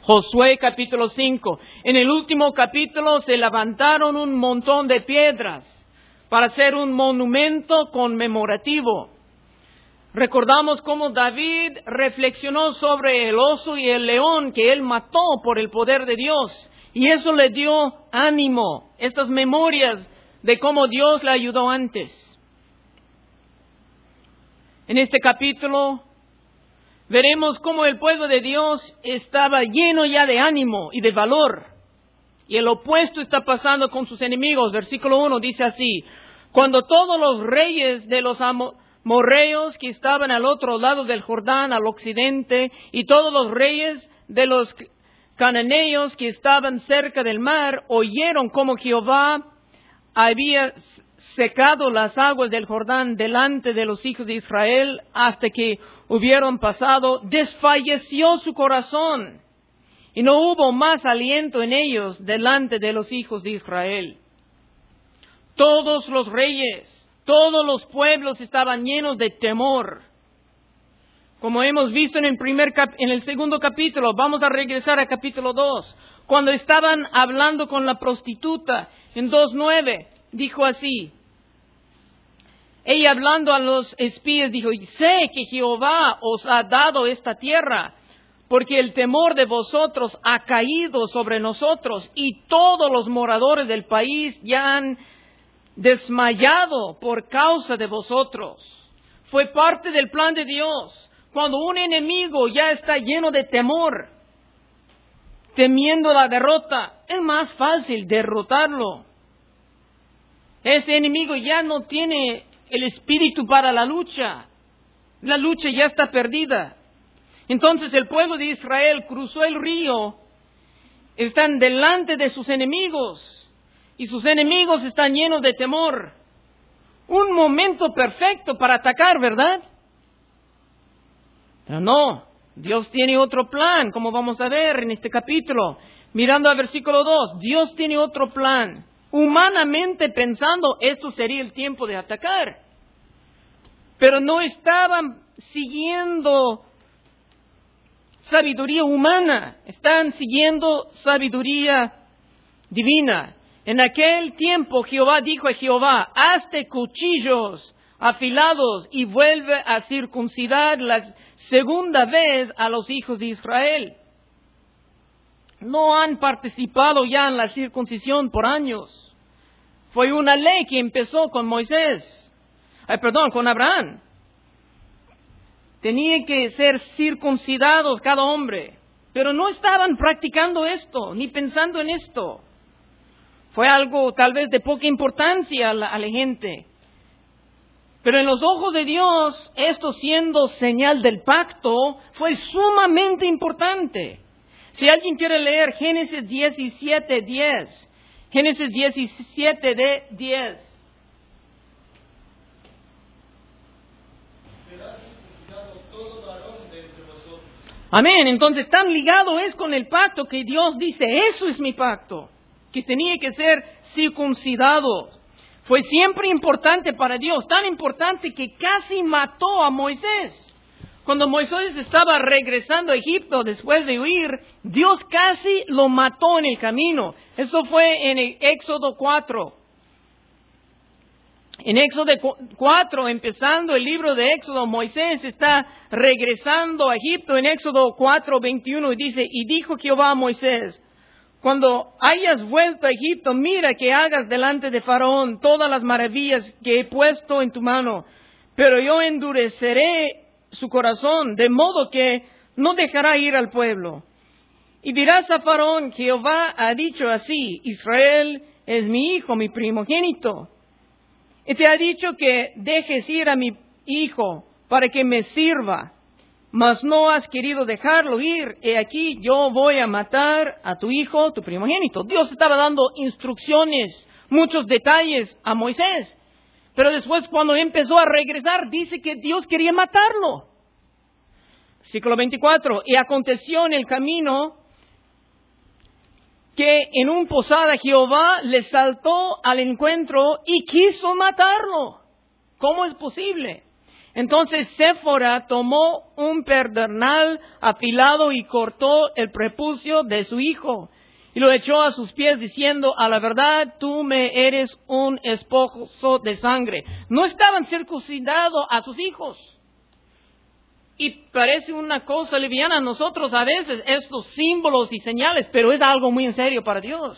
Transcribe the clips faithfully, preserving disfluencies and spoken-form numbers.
Josué capítulo cinco. En el último capítulo se levantaron un montón de piedras para hacer un monumento conmemorativo. Recordamos cómo David reflexionó sobre el oso y el león que él mató por el poder de Dios. Y eso le dio ánimo, estas memorias de cómo Dios le ayudó antes. En este capítulo veremos cómo el pueblo de Dios estaba lleno ya de ánimo y de valor. Y el opuesto está pasando con sus enemigos. Versículo uno dice así: cuando todos los reyes de los amorreos que estaban al otro lado del Jordán, al occidente, y todos los reyes de los cananeos que estaban cerca del mar, oyeron cómo Jehová había secado las aguas del Jordán delante de los hijos de Israel hasta que hubieron pasado, desfalleció su corazón y no hubo más aliento en ellos delante de los hijos de Israel. Todos los reyes, todos los pueblos estaban llenos de temor. Como hemos visto en el, primer cap- en el segundo capítulo, vamos a regresar a capítulo dos. Cuando estaban hablando con la prostituta, en dos nueve, dijo así. Ella hablando a los espías dijo: sé que Jehová os ha dado esta tierra, porque el temor de vosotros ha caído sobre nosotros, y todos los moradores del país ya han desmayado por causa de vosotros. Fue parte del plan de Dios. Cuando un enemigo ya está lleno de temor, temiendo la derrota, es más fácil derrotarlo. Ese enemigo ya no tiene el espíritu para la lucha. La lucha ya está perdida. Entonces el pueblo de Israel cruzó el río, están delante de sus enemigos, y sus enemigos están llenos de temor. Un momento perfecto para atacar, ¿verdad? Pero no, Dios tiene otro plan, como vamos a ver en este capítulo. Mirando al versículo dos, Dios tiene otro plan. Humanamente pensando, esto sería el tiempo de atacar. Pero no estaban siguiendo sabiduría humana, están siguiendo sabiduría divina. En aquel tiempo Jehová dijo a Jehová: hazte cuchillos afilados y vuelve a circuncidar la segunda vez a los hijos de Israel. No han participado ya en la circuncisión por años. Fue una ley que empezó con Moisés, ay, perdón, con Abraham. Tenía que ser circuncidados cada hombre, pero no estaban practicando esto, ni pensando en esto. Fue algo tal vez de poca importancia a la, a la gente. Pero en los ojos de Dios, esto siendo señal del pacto, fue sumamente importante. Si alguien quiere leer Génesis diecisiete diez, Génesis diecisiete diez. Amén. Entonces, tan ligado es con el pacto que Dios dice: eso es mi pacto, que tenía que ser circuncidado. Fue siempre importante para Dios, tan importante que casi mató a Moisés. Cuando Moisés estaba regresando a Egipto después de huir, Dios casi lo mató en el camino. Eso fue en el Éxodo cuatro. En Éxodo cuatro, empezando el libro de Éxodo, Moisés está regresando a Egipto en Éxodo cuatro veintiuno y dice: y dijo Jehová a Moisés: cuando hayas vuelto a Egipto, mira que hagas delante de Faraón todas las maravillas que he puesto en tu mano, pero yo endureceré su corazón, de modo que no dejará ir al pueblo. Y dirás a Faraón: Jehová ha dicho así: Israel es mi hijo, mi primogénito. Y te ha dicho que dejes ir a mi hijo para que me sirva, mas no has querido dejarlo ir. He aquí, yo voy a matar a tu hijo, tu primogénito. Dios estaba dando instrucciones, muchos detalles a Moisés. Pero después, cuando empezó a regresar, dice que Dios quería matarlo. Versículo veinticuatro. Y aconteció en el camino que en un posada Jehová le saltó al encuentro y quiso matarlo. ¿Cómo es posible? Entonces Séfora tomó un pedernal afilado y cortó el prepucio de su hijo y lo echó a sus pies diciendo, a la verdad tú me eres un esposo de sangre. No estaban circuncidados a sus hijos. Y parece una cosa liviana a nosotros a veces, estos símbolos y señales, pero es algo muy en serio para Dios.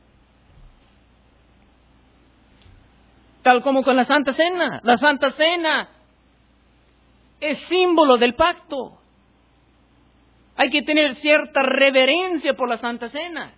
Tal como con la Santa Cena. La Santa Cena es símbolo del pacto. Hay que tener cierta reverencia por la Santa Cena.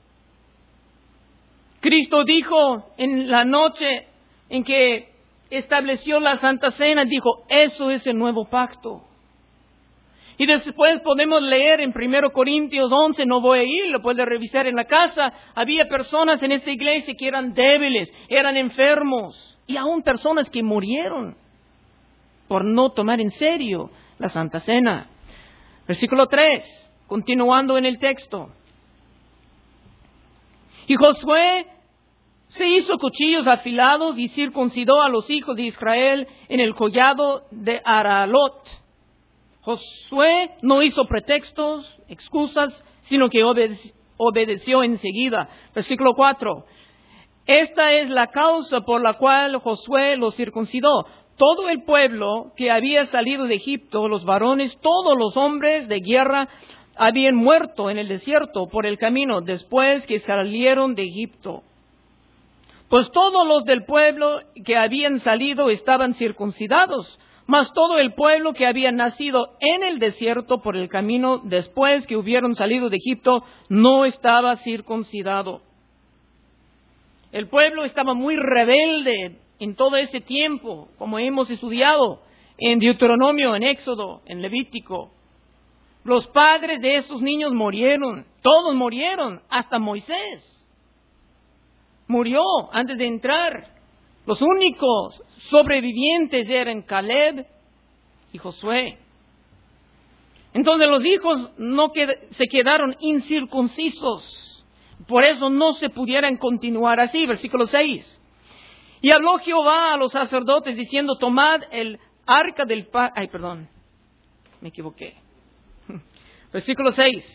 Cristo dijo en la noche en que estableció la Santa Cena, dijo, eso es el nuevo pacto. Y después podemos leer en primero Corintios once, no voy a ir, lo puede revisar en la casa. Había personas en esta iglesia que eran débiles, eran enfermos, y aún personas que murieron por no tomar en serio la Santa Cena. Versículo tres, continuando en el texto. Y Josué se hizo cuchillos afilados y circuncidó a los hijos de Israel en el collado de Aralot. Josué no hizo pretextos, excusas, sino que obede- obedeció enseguida. Versículo cuatro. Esta es la causa por la cual Josué los circuncidó. Todo el pueblo que había salido de Egipto, los varones, todos los hombres de guerra, habían muerto en el desierto por el camino después que salieron de Egipto. Pues todos los del pueblo que habían salido estaban circuncidados, mas todo el pueblo que había nacido en el desierto por el camino después que hubieron salido de Egipto no estaba circuncidado. El pueblo estaba muy rebelde en todo ese tiempo, como hemos estudiado en Deuteronomio, en Éxodo, en Levítico. Los padres de esos niños murieron, todos murieron, hasta Moisés murió antes de entrar. Los únicos sobrevivientes eran Caleb y Josué. Entonces los hijos no qued- se quedaron incircuncisos, por eso no se pudieran continuar así. Versículo seis. Y habló Jehová a los sacerdotes diciendo, tomad el arca del pacto. Ay, perdón, me equivoqué. Versículo seis.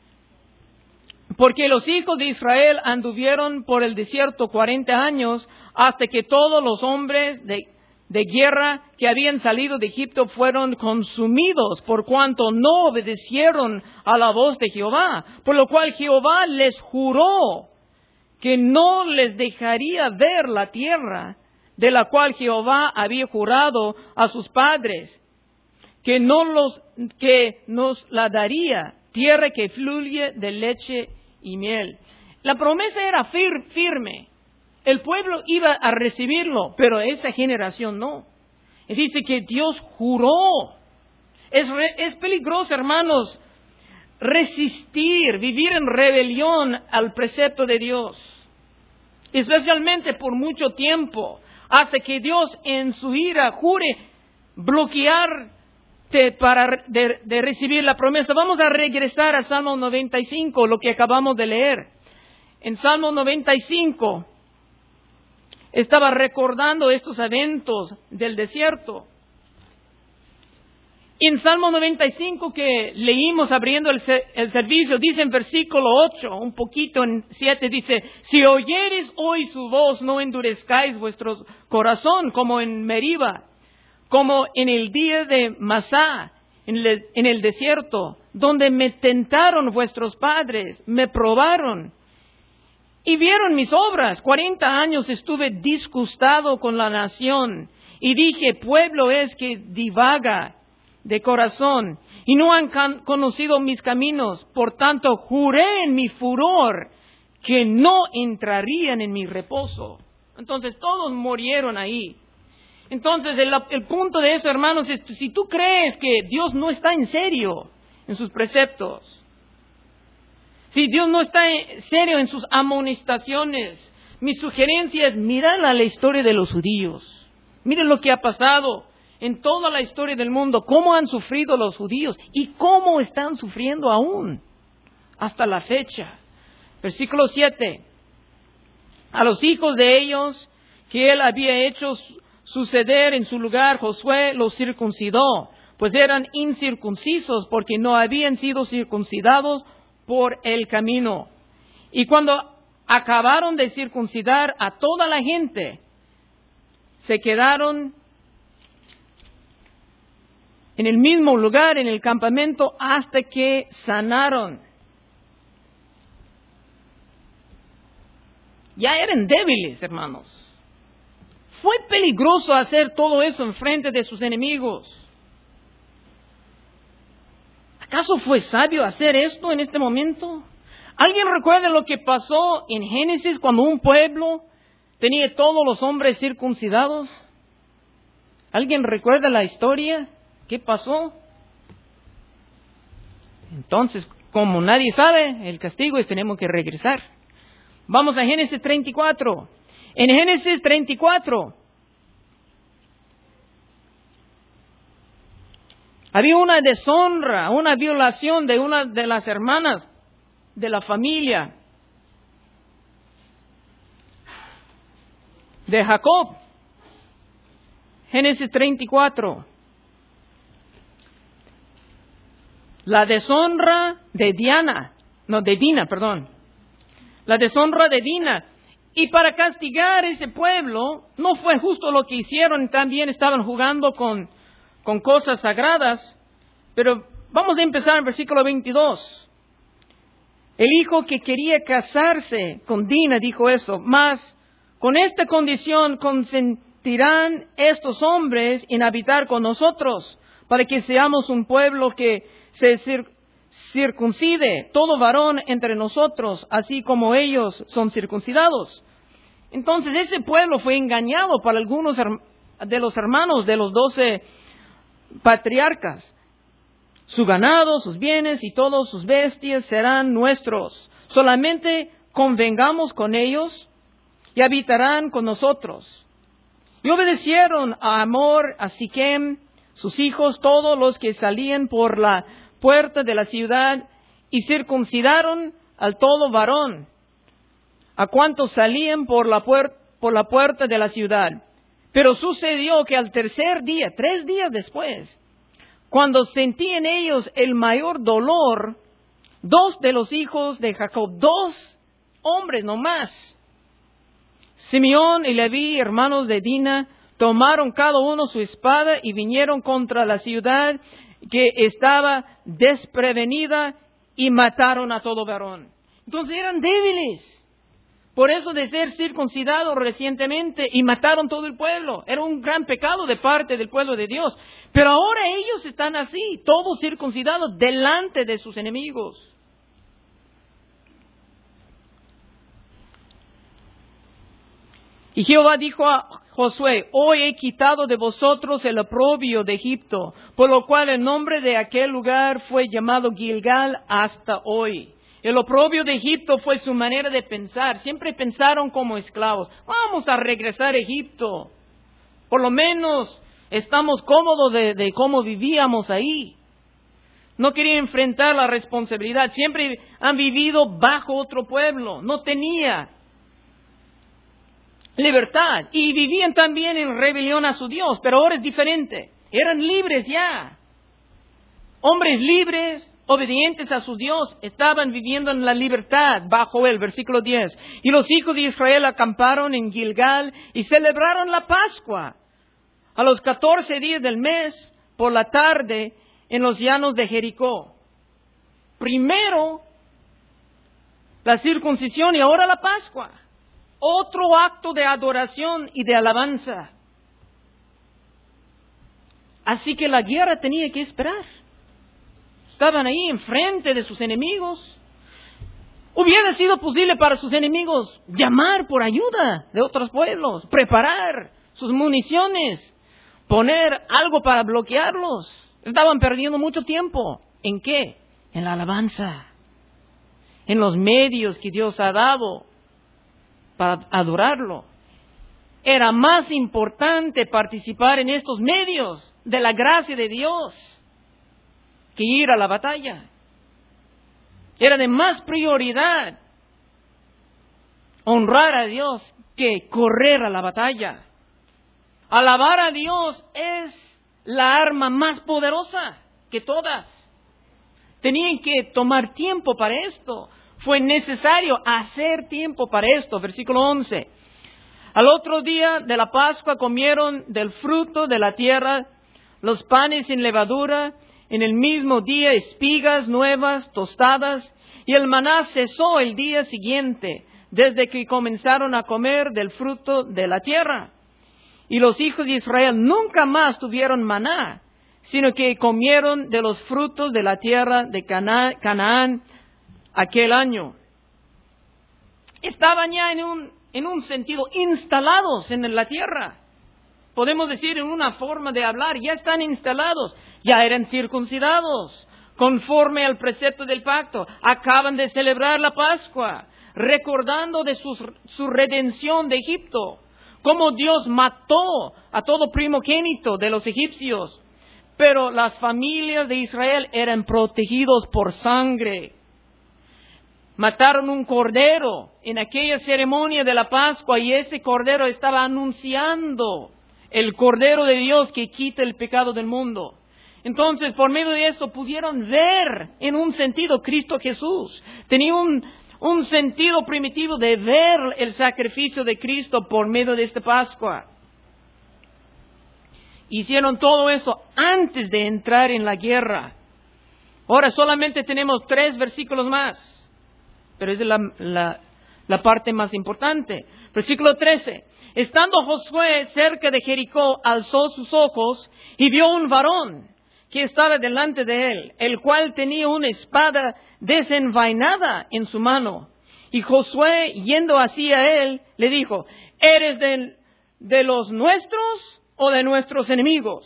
Porque los hijos de Israel anduvieron por el desierto cuarenta años hasta que todos los hombres de, de guerra que habían salido de Egipto fueron consumidos por cuanto no obedecieron a la voz de Jehová. Por lo cual Jehová les juró que no les dejaría ver la tierra de la cual Jehová había jurado a sus padres, que no los, que nos la daría, tierra que fluye de leche y miel. La promesa era fir- firme. El pueblo iba a recibirlo, pero esa generación no. Y dice que Dios juró. Es, re- es peligroso, hermanos, resistir, vivir en rebelión al precepto de Dios. Especialmente por mucho tiempo, hasta que Dios en su ira jure bloquear para de, de recibir la promesa. Vamos a regresar a Salmo noventa y cinco, lo que acabamos de leer. En Salmo noventa y cinco estaba recordando estos eventos del desierto. En Salmo noventa y cinco que leímos abriendo el, el servicio, dice en versículo ocho, un poquito en siete, dice, si oyeres hoy su voz, no endurezcáis vuestro corazón como en Meriba, como en el día de Masá, en el, en el desierto, donde me tentaron vuestros padres, me probaron y vieron mis obras. Cuarenta años estuve disgustado con la nación y dije, pueblo es que divaga de corazón y no han can- conocido mis caminos. Por tanto, juré en mi furor que no entrarían en mi reposo. Entonces todos murieron ahí. Entonces, el, el punto de eso, hermanos, es si tú crees que Dios no está en serio en sus preceptos, si Dios no está en serio en sus amonestaciones, mi sugerencia es mirar la historia de los judíos. Miren lo que ha pasado en toda la historia del mundo, cómo han sufrido los judíos y cómo están sufriendo aún hasta la fecha. Versículo siete. A los hijos de ellos que él había hecho suceder en su lugar, Josué los circuncidó, pues eran incircuncisos porque no habían sido circuncidados por el camino. Y cuando acabaron de circuncidar a toda la gente, se quedaron en el mismo lugar, en el campamento, hasta que sanaron. Ya eran débiles, hermanos. Fue peligroso hacer todo eso en frente de sus enemigos. ¿Acaso fue sabio hacer esto en este momento? ¿Alguien recuerda lo que pasó en Génesis cuando un pueblo tenía todos los hombres circuncidados? ¿Alguien recuerda la historia? ¿Qué pasó? Entonces, como nadie sabe, el castigo es tenemos que regresar. Vamos a Génesis treinta y cuatro. En Génesis treinta y cuatro había una deshonra, una violación de una de las hermanas de la familia de Jacob. Génesis treinta y cuatro. La deshonra de Diana, no, de Dina, perdón. La deshonra de Dina. Y para castigar ese pueblo, no fue justo lo que hicieron, también estaban jugando con, con cosas sagradas. Pero vamos a empezar en versículo veintidós. El hijo que quería casarse con Dina dijo eso, mas con esta condición consentirán estos hombres en habitar con nosotros, para que seamos un pueblo que se cir- circuncide todo varón entre nosotros, así como ellos son circuncidados. Entonces ese pueblo fue engañado por algunos de los hermanos de los doce patriarcas. Su ganado, sus bienes y todos sus bestias serán nuestros. Solamente convengamos con ellos y habitarán con nosotros. Y obedecieron a Amor, a Siquem, sus hijos, todos los que salían por la puerta de la ciudad, y circuncidaron al todo varón, a cuantos salían por la, puer- por la puerta de la ciudad. Pero sucedió que al tercer día, tres días después, cuando sentí en ellos el mayor dolor, dos de los hijos de Jacob, dos hombres nomás, Simeón y Leví, hermanos de Dina, tomaron cada uno su espada y vinieron contra la ciudad que estaba desprevenida y mataron a todo varón. Entonces eran débiles. Por eso de ser circuncidados recientemente y mataron todo el pueblo. Era un gran pecado de parte del pueblo de Dios. Pero ahora ellos están así, todos circuncidados delante de sus enemigos. Y Jehová dijo a Josué, hoy he quitado de vosotros el oprobio de Egipto, por lo cual el nombre de aquel lugar fue llamado Gilgal hasta hoy. El oprobio de Egipto fue su manera de pensar. Siempre pensaron como esclavos. Vamos a regresar a Egipto. Por lo menos estamos cómodos de, de cómo vivíamos ahí. No querían enfrentar la responsabilidad. Siempre han vivido bajo otro pueblo. No tenía libertad. Y vivían también en rebelión a su Dios. Pero ahora es diferente. Eran libres ya. Hombres libres, obedientes a su Dios, estaban viviendo en la libertad bajo él. Versículo diez. Y los hijos de Israel acamparon en Gilgal y celebraron la Pascua a los catorce días del mes por la tarde en los llanos de Jericó. Primero la circuncisión y ahora la Pascua. Otro acto de adoración y de alabanza. Así que la guerra tenía que esperar. Estaban ahí enfrente de sus enemigos. Hubiera sido posible para sus enemigos llamar por ayuda de otros pueblos, preparar sus municiones, poner algo para bloquearlos. Estaban perdiendo mucho tiempo. ¿En qué? En la alabanza, en los medios que Dios ha dado para adorarlo. Era más importante participar en estos medios de la gracia de Dios que ir a la batalla. Era de más prioridad honrar a Dios que correr a la batalla. Alabar a Dios es la arma más poderosa que todas. Tenían que tomar tiempo para esto. Fue necesario hacer tiempo para esto. Versículo once. Al otro día de la Pascua comieron del fruto de la tierra, los panes sin levadura, en el mismo día espigas nuevas, tostadas, y el maná cesó el día siguiente, desde que comenzaron a comer del fruto de la tierra. Y los hijos de Israel nunca más tuvieron maná, sino que comieron de los frutos de la tierra de Cana- Canaán aquel año. Estaban ya en un, en un sentido instalados en la tierra. Podemos decir en una forma de hablar, ya están instalados, ya eran circuncidados, conforme al precepto del pacto. Acaban de celebrar la Pascua, recordando de su, su redención de Egipto, cómo Dios mató a todo primogénito de los egipcios. Pero las familias de Israel eran protegidos por sangre. Mataron un cordero en aquella ceremonia de la Pascua y ese cordero estaba anunciando el Cordero de Dios que quita el pecado del mundo. Entonces, por medio de eso pudieron ver en un sentido Cristo Jesús. Tenía un, un sentido primitivo de ver el sacrificio de Cristo por medio de esta Pascua. Hicieron todo eso antes de entrar en la guerra. Ahora solamente tenemos tres versículos más, pero es la, la, la parte más importante. Versículo trece. Estando Josué cerca de Jericó, alzó sus ojos y vio un varón que estaba delante de él, el cual tenía una espada desenvainada en su mano. Y Josué, yendo hacia él, le dijo: ¿eres de, de los nuestros o de nuestros enemigos?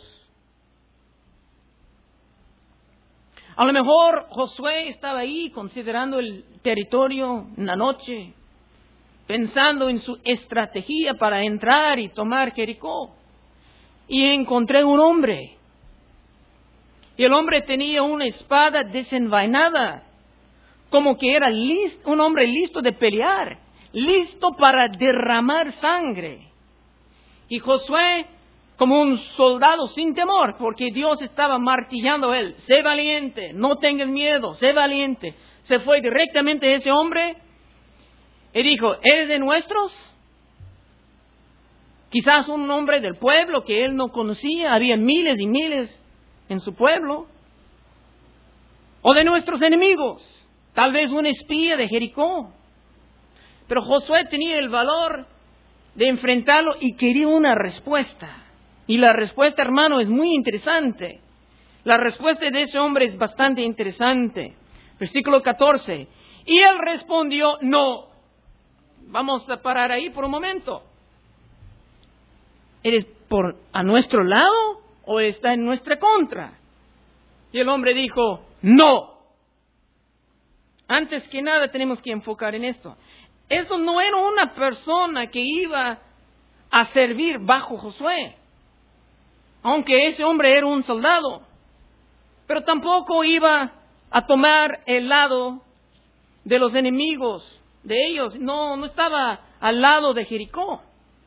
A lo mejor Josué estaba ahí considerando el territorio en la noche, pensando en su estrategia para entrar y tomar Jericó. Y encontré un hombre. Y el hombre tenía una espada desenvainada, como que era listo, un hombre listo de pelear, listo para derramar sangre. Y Josué, como un soldado sin temor, porque Dios estaba martillando a él: sé valiente, no tengas miedo, sé valiente. Se fue directamente a ese hombre y dijo: ¿eres de nuestros? Quizás un hombre del pueblo que él no conocía, había miles y miles en su pueblo. O de nuestros enemigos, tal vez un espía de Jericó. Pero Josué tenía el valor de enfrentarlo y quería una respuesta. Y la respuesta, hermano, es muy interesante. La respuesta de ese hombre es bastante interesante. Versículo catorce. Y él respondió: no. Vamos a parar ahí por un momento. ¿Eres por a nuestro lado o está en nuestra contra? Y el hombre dijo: no. Antes que nada tenemos que enfocar en esto. Eso no era una persona que iba a servir bajo Josué, aunque ese hombre era un soldado. Pero tampoco iba a tomar el lado de los enemigos de ellos. No, no estaba al lado de Jericó.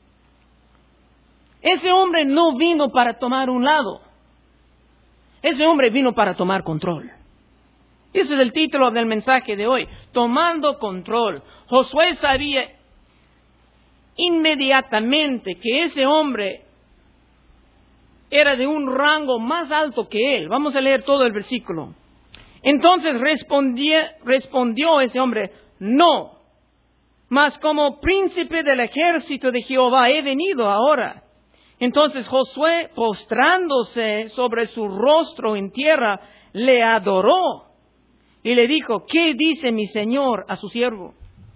Ese hombre no vino para tomar un lado. Ese hombre vino para tomar control. Ese es el título del mensaje de hoy: tomando control. Josué sabía inmediatamente que ese hombre era de un rango más alto que él. Vamos a leer todo el versículo. Entonces respondía, respondió ese hombre: no, mas como príncipe del ejército de Jehová he venido ahora. Entonces Josué, postrándose sobre su rostro en tierra, le adoró y le dijo: ¿qué dice mi señor a su siervo?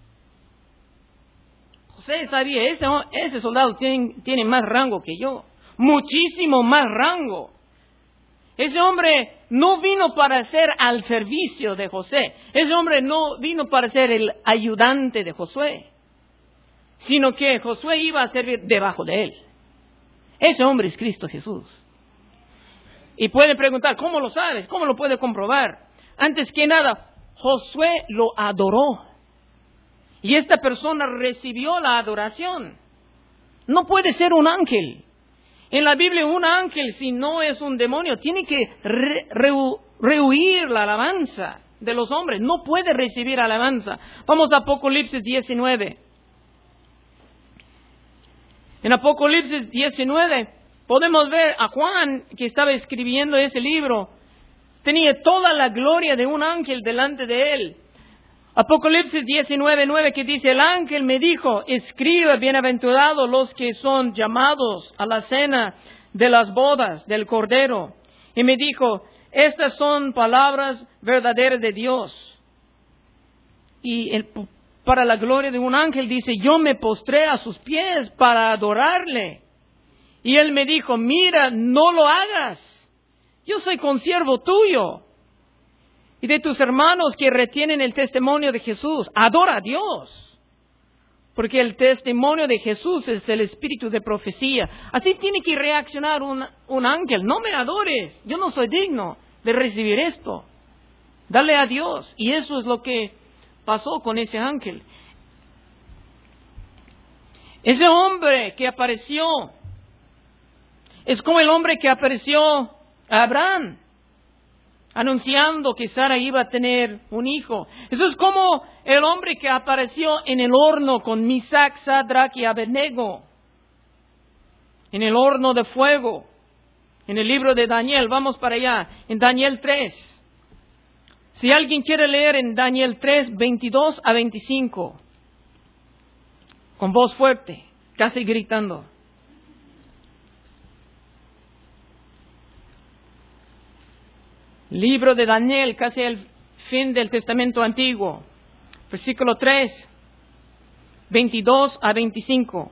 José sabía, ese, ese soldado tiene, tiene más rango que yo, muchísimo más rango. Ese hombre no vino para ser al servicio de José. Ese hombre no vino para ser el ayudante de Josué, sino que Josué iba a servir debajo de él. Ese hombre es Cristo Jesús. Y puede preguntar: ¿cómo lo sabes? ¿Cómo lo puede comprobar? Antes que nada, Josué lo adoró. Y esta persona recibió la adoración. No puede ser un ángel. En la Biblia un ángel, si no es un demonio, tiene que re, rehu, rehuir la alabanza de los hombres. No puede recibir alabanza. Vamos a Apocalipsis diecinueve. En Apocalipsis diecinueve podemos ver a Juan, que estaba escribiendo ese libro, tenía toda la gloria de un ángel delante de él. Apocalipsis diecinueve, nueve, que dice, el ángel me dijo, escribe, bienaventurados los que son llamados a la cena de las bodas del Cordero. Y me dijo, estas son palabras verdaderas de Dios. Y el, para la gloria de un ángel dice, yo me postré a sus pies para adorarle. Y él me dijo, mira, no lo hagas. Yo soy consiervo tuyo y de tus hermanos que retienen el testimonio de Jesús. Adora a Dios, porque el testimonio de Jesús es el espíritu de profecía. Así tiene que reaccionar un, un ángel. No me adores, yo no soy digno de recibir esto. Dale a Dios. Y eso es lo que pasó con ese ángel. Ese hombre que apareció es como el hombre que apareció a Abraham, anunciando que Sara iba a tener un hijo. Eso es como el hombre que apareció en el horno con Misac, Sadrach y Abednego, en el horno de fuego, en el libro de Daniel. Vamos para allá, en Daniel tres. Si alguien quiere leer en Daniel tres, veintidós a veinticinco, con voz fuerte, casi gritando. Libro de Daniel, casi el fin del Testamento Antiguo. Versículo tres, veintidós a veinticinco.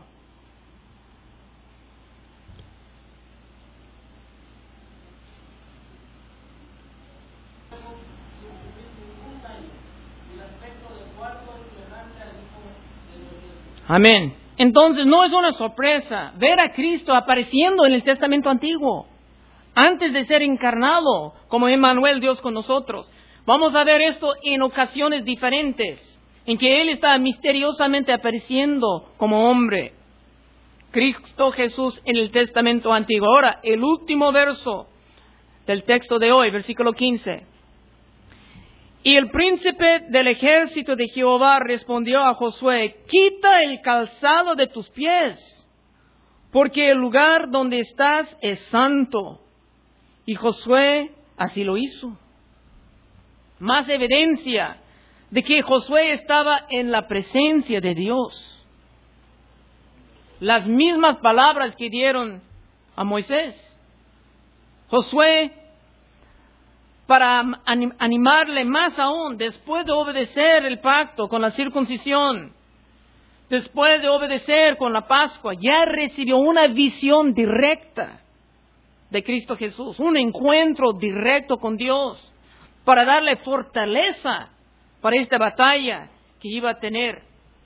Amén. Entonces no es una sorpresa ver a Cristo apareciendo en el Testamento Antiguo, antes de ser encarnado como Emmanuel, Dios con nosotros. Vamos a ver esto en ocasiones diferentes, en que Él está misteriosamente apareciendo como hombre. Cristo Jesús en el Testamento Antiguo. Ahora, el último verso del texto de hoy, versículo quince. Y el príncipe del ejército de Jehová respondió a Josué, quita el calzado de tus pies, porque el lugar donde estás es santo. Y Josué así lo hizo. Más evidencia de que Josué estaba en la presencia de Dios. Las mismas palabras que dieron a Moisés. Josué, para animarle más aún, después de obedecer el pacto con la circuncisión, después de obedecer con la Pascua, ya recibió una visión directa de Cristo Jesús, un encuentro directo con Dios, para darle fortaleza para esta batalla que iba a tener.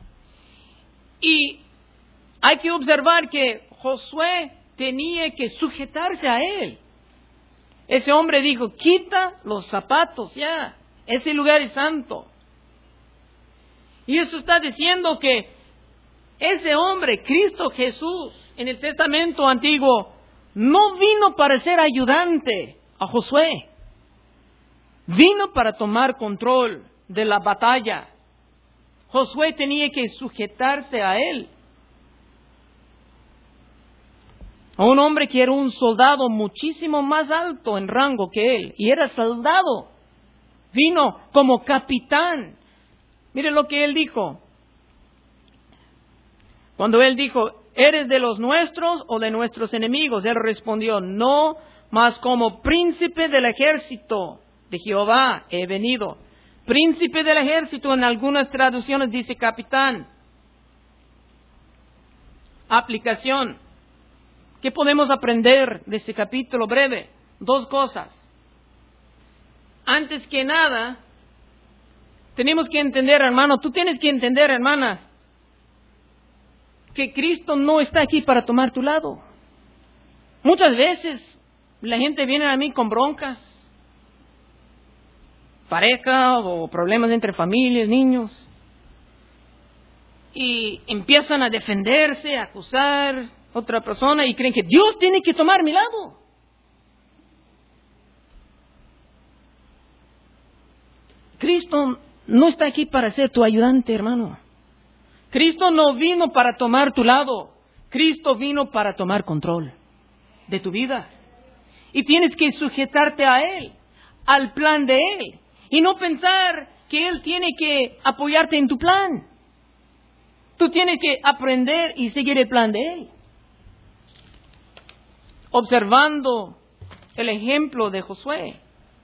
Y hay que observar que Josué tenía que sujetarse a él. Ese hombre dijo, quita los zapatos ya, ese lugar es santo. Y eso está diciendo que ese hombre, Cristo Jesús, en el Testamento Antiguo, no vino para ser ayudante a Josué. Vino para tomar control de la batalla. Josué tenía que sujetarse a él. A un hombre que era un soldado muchísimo más alto en rango que él. Y era soldado. Vino como capitán. Mire lo que él dijo. Cuando él dijo, ¿eres de los nuestros o de nuestros enemigos? Él respondió, no, mas como príncipe del ejército de Jehová he venido. Príncipe del ejército, en algunas traducciones dice capitán. Aplicación. ¿Qué podemos aprender de este capítulo breve? Dos cosas. Antes que nada, tenemos que entender, hermano, tú tienes que entender, hermana, que Cristo no está aquí para tomar tu lado. Muchas veces la gente viene a mí con broncas, pareja o problemas entre familias, niños, y empiezan a defenderse, a acusar. otra persona y creen que Dios tiene que tomar mi lado. Cristo no está aquí para ser tu ayudante, hermano. Cristo no vino para tomar tu lado. Cristo vino para tomar control de tu vida. Y tienes que sujetarte a Él, al plan de Él. Y no pensar que Él tiene que apoyarte en tu plan. Tú tienes que aprender y seguir el plan de Él. Observando el ejemplo de Josué.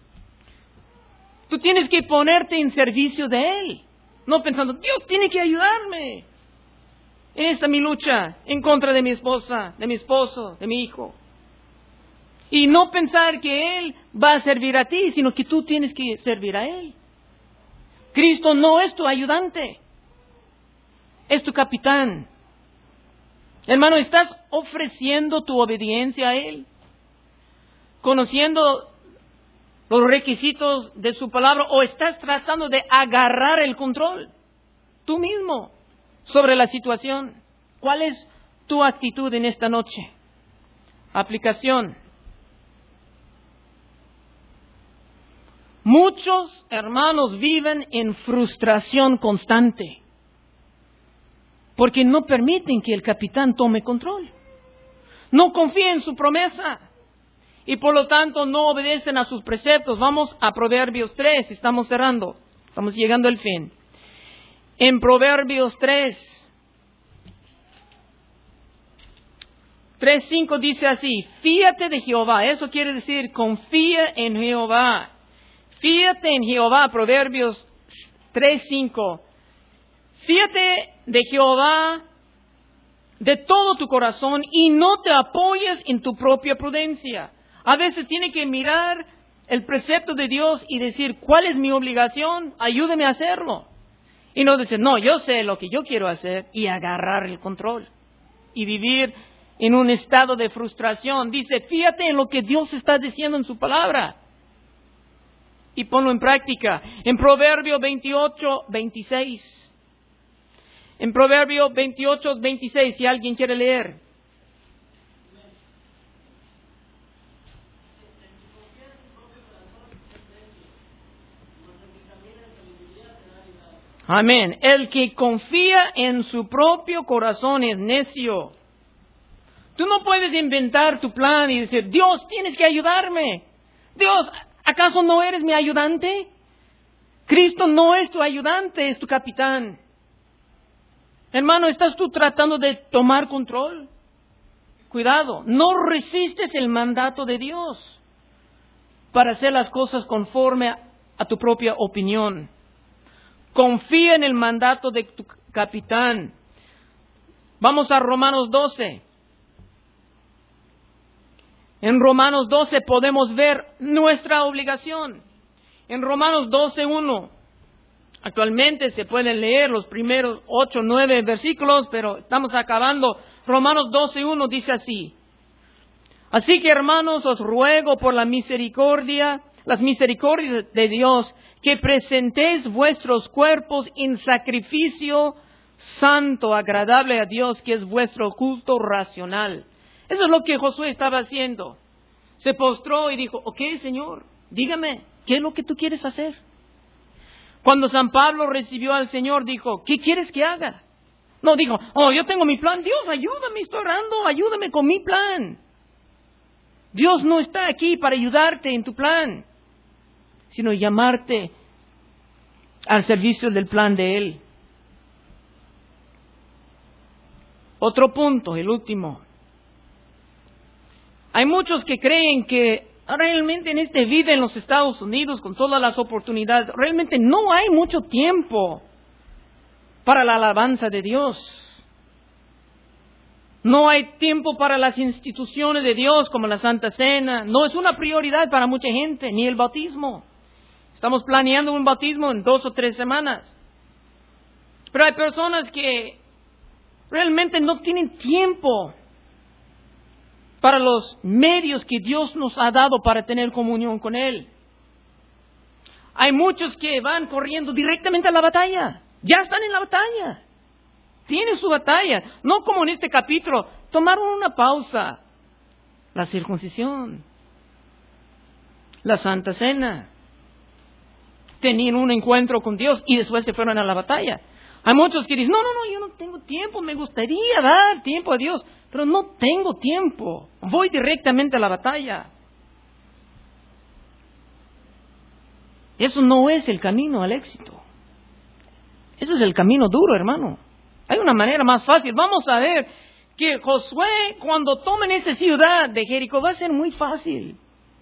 Tú tienes que ponerte en servicio de Él. No pensando, Dios tiene que ayudarme. Esa es mi lucha en contra de mi esposa, de mi esposo, de mi hijo. Y no pensar que Él va a servir a ti, sino que tú tienes que servir a Él. Cristo no es tu ayudante, es tu capitán. Hermano, ¿estás ofreciendo tu obediencia a Él? Conociendo los requisitos de su palabra, o estás tratando de agarrar el control tú mismo sobre la situación. ¿Cuál es tu actitud en esta noche? Aplicación. Muchos hermanos viven en frustración constante porque no permiten que el capitán tome control. No confían en su promesa y por lo tanto no obedecen a sus preceptos. Vamos a Proverbios tres, estamos cerrando, estamos llegando al fin. En Proverbios tres, tres cinco dice así: fíate de Jehová. Eso quiere decir confía en Jehová. Fíate en Jehová. Proverbios tres cinco. Fíate de Jehová de todo tu corazón y no te apoyes en tu propia prudencia. A veces tiene que mirar el precepto de Dios y decir, ¿cuál es mi obligación? Ayúdame a hacerlo. Y no decir, no, yo sé lo que yo quiero hacer, y agarrar el control. Y vivir en un estado de frustración. Dice, fíjate en lo que Dios está diciendo en su palabra. Y ponlo en práctica. En Proverbio veintiocho, veintiséis. En Proverbio veintiocho, veintiséis, si alguien quiere leer. Amén. El que confía en su propio corazón es necio. Tú no puedes inventar tu plan y decir, Dios, tienes que ayudarme. Dios, ¿acaso no eres mi ayudante? Cristo no es tu ayudante, es tu capitán. Hermano, ¿estás tú tratando de tomar control? Cuidado, no resistes el mandato de Dios para hacer las cosas conforme a, a tu propia opinión. Confía en el mandato de tu capitán. Vamos a Romanos doce. En Romanos doce podemos ver nuestra obligación. En Romanos doce uno. Actualmente se pueden leer los primeros ocho, nueve versículos, pero estamos acabando. Romanos doce uno dice así: así que, hermanos, os ruego por la misericordia, las misericordias de Dios, que presentéis vuestros cuerpos en sacrificio santo, agradable a Dios, que es vuestro culto racional. Eso es lo que Josué estaba haciendo. Se postró y dijo, ok, Señor, dígame, ¿qué es lo que tú quieres hacer? Cuando San Pablo recibió al Señor, dijo, ¿qué quieres que haga? No, dijo, oh, yo tengo mi plan. Dios, ayúdame, estoy orando, ayúdame con mi plan. Dios no está aquí para ayudarte en tu plan, sino llamarte al servicio del plan de Él. Otro punto, el último. Hay muchos que creen que realmente en este vida en los Estados Unidos, con todas las oportunidades, realmente no hay mucho tiempo para la alabanza de Dios. No hay tiempo para las instituciones de Dios como la Santa Cena. No es una prioridad para mucha gente, ni el bautismo. Estamos planeando un bautismo en dos o tres semanas. Pero hay personas que realmente no tienen tiempo para los medios que Dios nos ha dado para tener comunión con Él. Hay muchos que van corriendo directamente a la batalla. Ya están en la batalla. Tienen su batalla. No como en este capítulo, tomaron una pausa. La circuncisión, la Santa Cena. Tenían un encuentro con Dios y después se fueron a la batalla. Hay muchos que dicen, no, no, no, yo no tengo tiempo, me gustaría dar tiempo a Dios, pero no tengo tiempo. Voy directamente a la batalla. Eso no es el camino al éxito. Eso es el camino duro, hermano. Hay una manera más fácil. Vamos a ver que Josué, cuando tomen esa ciudad de Jericó, va a ser muy fácil.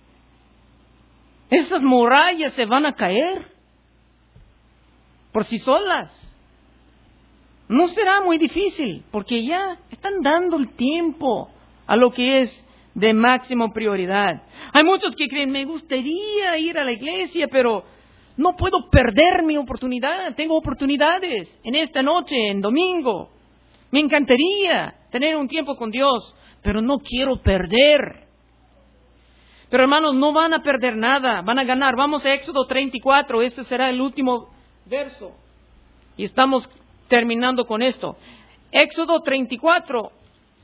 Esas murallas se van a caer por sí solas. No será muy difícil, porque ya están dando el tiempo a lo que es de máxima prioridad. Hay muchos que creen, me gustaría ir a la iglesia, pero no puedo perder mi oportunidad. Tengo oportunidades en esta noche, en domingo. Me encantaría tener un tiempo con Dios, pero no quiero perder. Pero hermanos, no van a perder nada, van a ganar. Vamos a Éxodo treinta y cuatro, este será el último verso. Y estamos terminando con esto. Éxodo treinta y cuatro,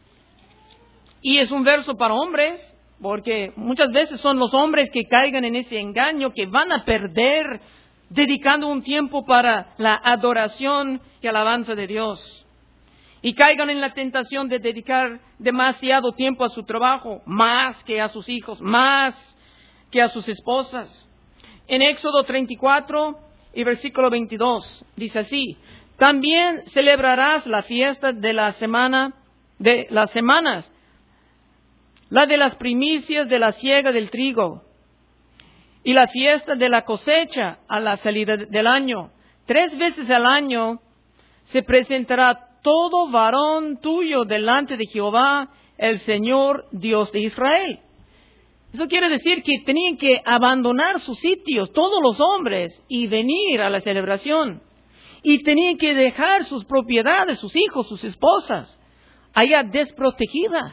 y es un verso para hombres, porque muchas veces son los hombres que caigan en ese engaño, que van a perder dedicando un tiempo para la adoración y alabanza de Dios. Y caigan en la tentación de dedicar demasiado tiempo a su trabajo, más que a sus hijos, más que a sus esposas. En Éxodo treinta y cuatro y versículo veintidós, dice así: también celebrarás la fiesta de la semana, de las semanas, la de las primicias de la siega del trigo, y la fiesta de la cosecha a la salida del año. Tres veces al año se presentará todo varón tuyo delante de Jehová, el Señor Dios de Israel. Eso quiere decir que tenían que abandonar sus sitios, todos los hombres, y venir a la celebración. Y tenían que dejar sus propiedades, sus hijos, sus esposas, allá desprotegida.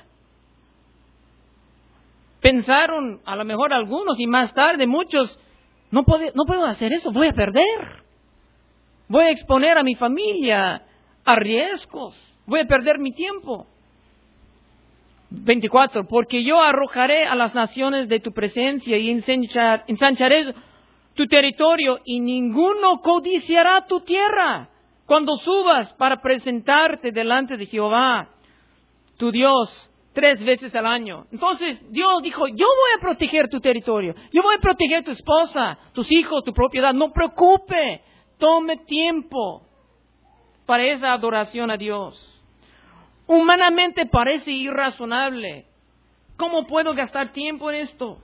Pensaron, a lo mejor algunos y más tarde muchos, no puedo, no puedo hacer eso, voy a perder. Voy a exponer a mi familia a riesgos, voy a perder mi tiempo. veinticuatro, porque yo arrojaré a las naciones de tu presencia y ensanchar, ensancharé tu territorio, y ninguno codiciará tu tierra cuando subas para presentarte delante de Jehová, tu Dios, tres veces al año. Entonces Dios dijo, yo voy a proteger tu territorio, yo voy a proteger tu esposa, tus hijos, tu propiedad. No preocupe, tome tiempo para esa adoración a Dios. Humanamente parece irrazonable. ¿Cómo puedo gastar tiempo en esto?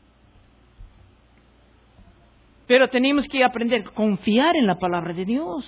Pero tenemos que aprender a confiar en la palabra de Dios.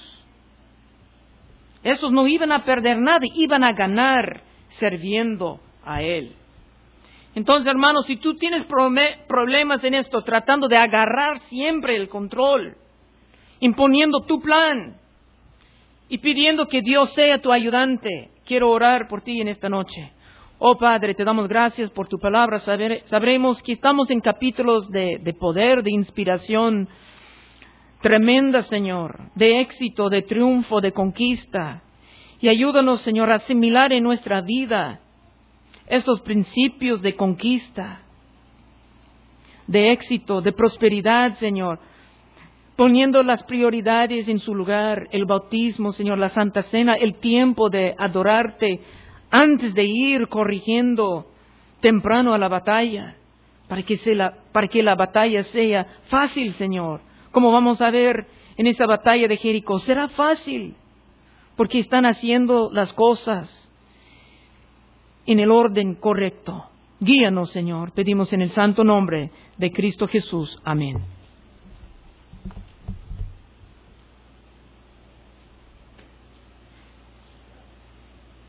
Esos no iban a perder nada, iban a ganar sirviendo a Él. Entonces, hermanos, si tú tienes problemas en esto, tratando de agarrar siempre el control, imponiendo tu plan y pidiendo que Dios sea tu ayudante, quiero orar por ti en esta noche. Oh Padre, te damos gracias por tu palabra. Saber, sabremos que estamos en capítulos de, de poder, de inspiración tremenda, Señor, de éxito, de triunfo, de conquista. Y ayúdanos, Señor, a asimilar en nuestra vida estos principios de conquista, de éxito, de prosperidad, Señor, poniendo las prioridades en su lugar, el bautismo, Señor, la Santa Cena, el tiempo de adorarte antes de ir corrigiendo temprano a la batalla, para que, se la, para que la batalla sea fácil, Señor. Como vamos a ver en esa batalla de Jericó, será fácil, porque están haciendo las cosas en el orden correcto. Guíanos, Señor, pedimos en el santo nombre de Cristo Jesús. Amén.